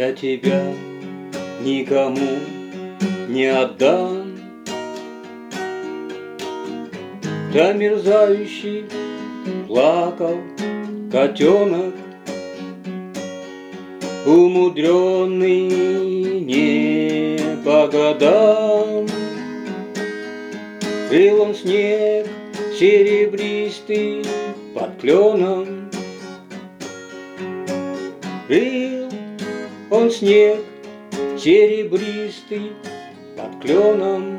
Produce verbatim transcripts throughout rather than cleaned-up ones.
Я тебя никому не отдам. Замерзающий плакал котенок, умудренный не по годам. Рыл он снег серебристый под кленом, рыл он снег серебристый под кленом.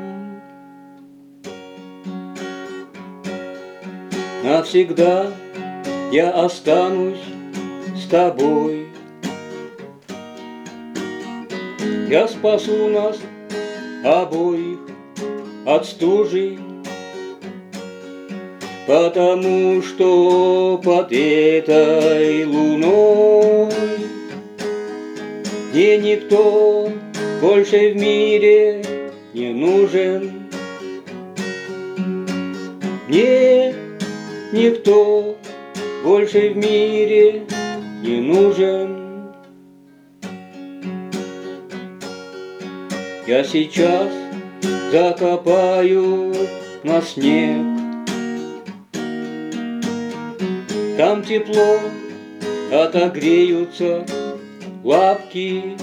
Навсегда я останусь с тобой. Я спасу нас обоих от стужи, потому что под этой луной мне никто больше в мире не нужен. Мне никто больше в мире не нужен. Я сейчас закопаю на снег, там тепло отогреются лапки.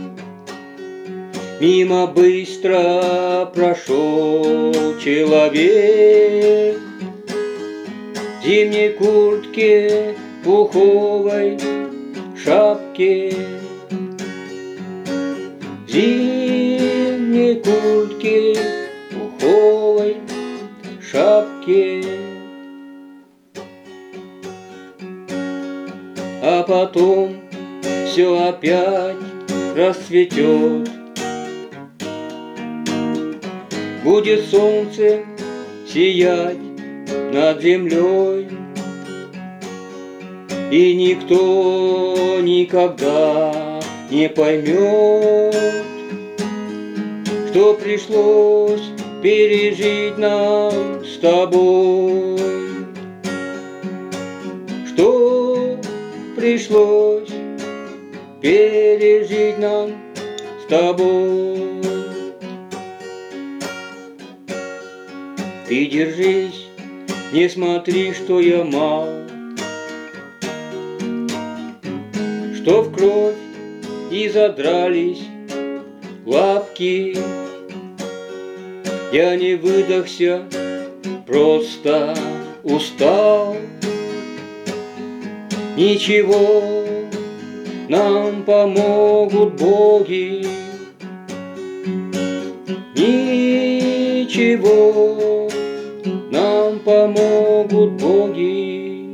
Мимо быстро прошел человек в зимней куртке, пуховой шапке. В зимней куртке, пуховой шапке. А потом все опять расцветет. Будет солнце сиять над землей, и никто никогда не поймет, что пришлось пережить нам с тобой, что пришлось пережить нам с тобой. Ты держись, не смотри, что я мал, что в кровь и задрались лапки. Я не выдохся, просто устал. Ничего, нам помогут боги. Ничего, нам помогут боги.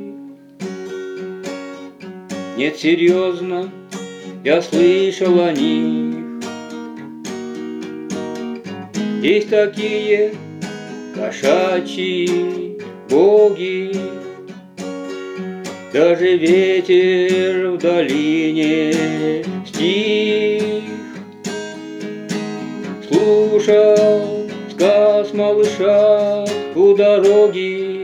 Нет, серьезно, я слышал о них. Есть такие кошачьи боги. Даже ветер в долине стих. Слушал сказ малыша у дороги.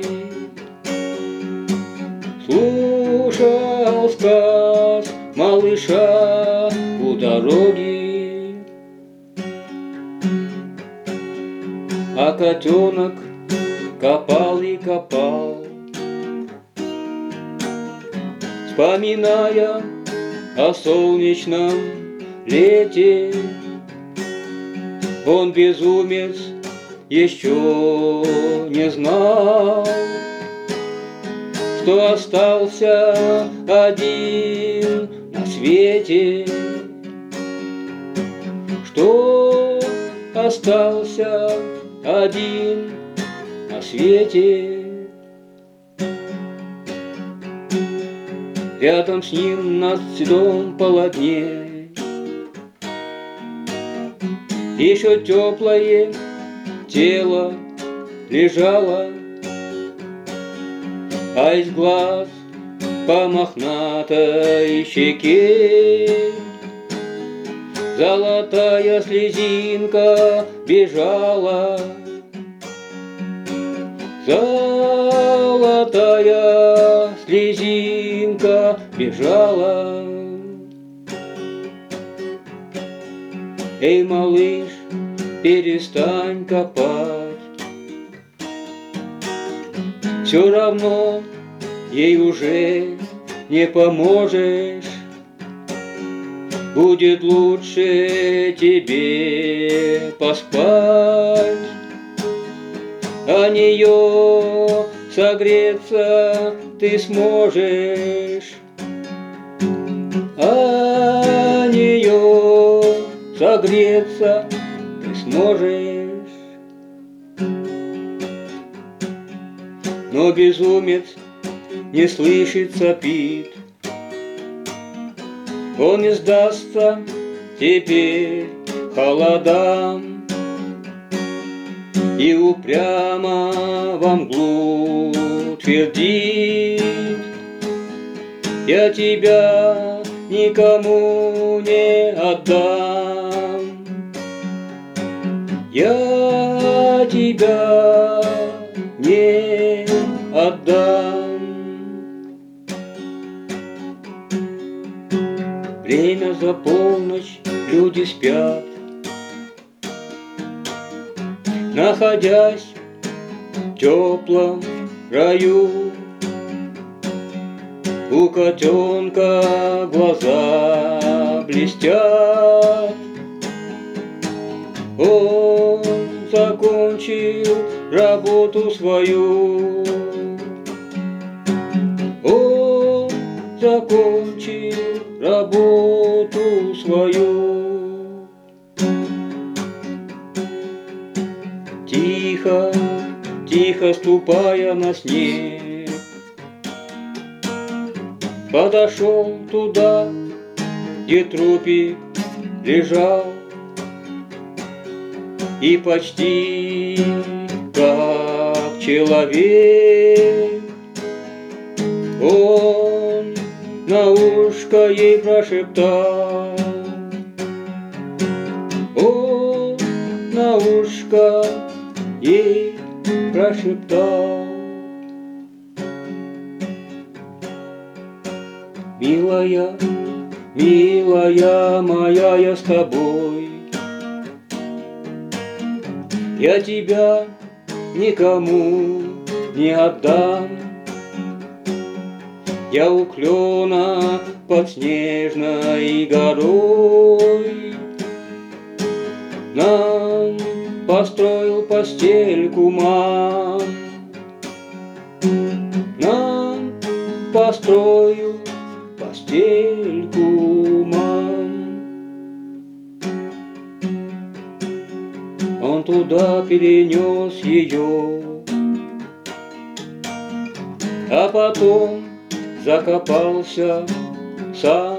Слушал сказ малыша у дороги. А котенок копал и копал, вспоминая о солнечном лете. Он, безумец, еще не знал, что остался один на свете, что остался один на свете. Рядом с ним на седом полотне еще теплое тело лежало, а из глаз по мохнатой щеке золотая слезинка бежала. Золотая слезинка бежала. Эй, малыш, перестань копать. Все равно ей уже не поможешь. Будет лучше тебе поспать, а нее согреться ты сможешь, а нее согреться ты сможешь. Но безумец не слышит, сопит. Он не сдастся теперь холодам и упрямо во мглу твердит: я тебя никому не отдам, я тебя не отдам. Время за полночь, люди спят, находясь в теплом раю. У котенка глаза блестят, он закончил работу свою, он закончил работу свою. Тихо, тихо ступая на снег, подошел туда, где трупик лежал, и почти как человек он на ушко ей прошептал, он на ушко ей прошептал: милая, милая моя, я с тобой, я тебя никому не отдам. Я у клена под снежной горой нам построил постельку мам, нам построил постельку мам. Он туда перенес ее, а потом закопался сам.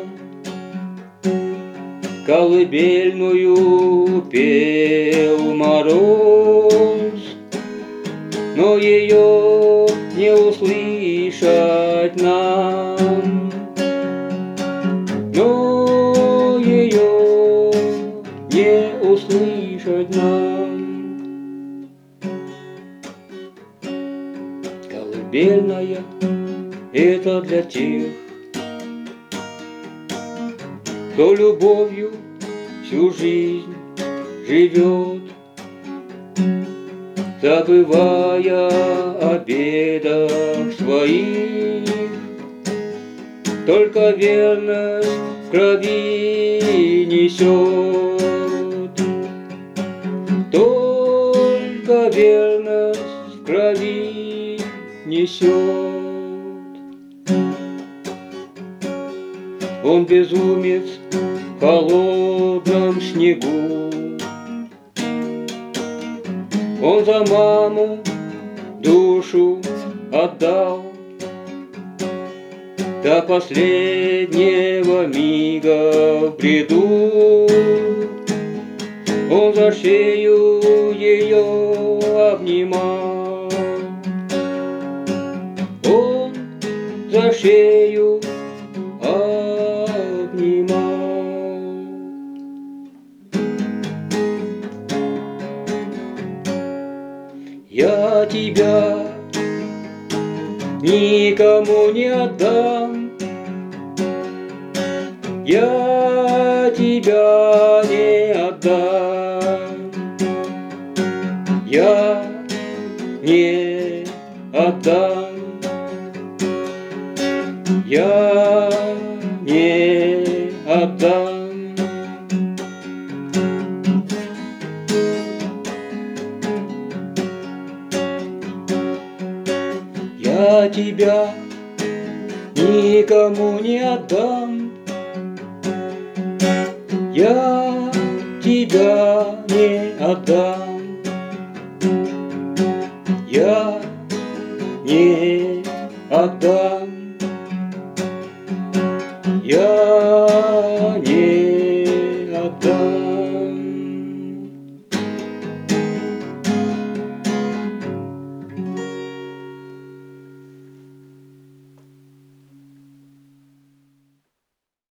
Колыбельную пел мороз, но ее не услышать нам, но ее не услышать нам. Колыбельная — это для тех, кто любовью всю жизнь живет, забывая о бедах своих. Только верность в крови несет, только верность в крови несет. Он безумец в холодном снегу, он за маму душу отдал, до последнего мига в бреду. Он за шею ее обнимал, он за шею обнимал. Я тебя никому не отдам, я тебя тебя не отдам, я не отдам, я не отдам. Я тебя никому не отдам, я тебя не отдам.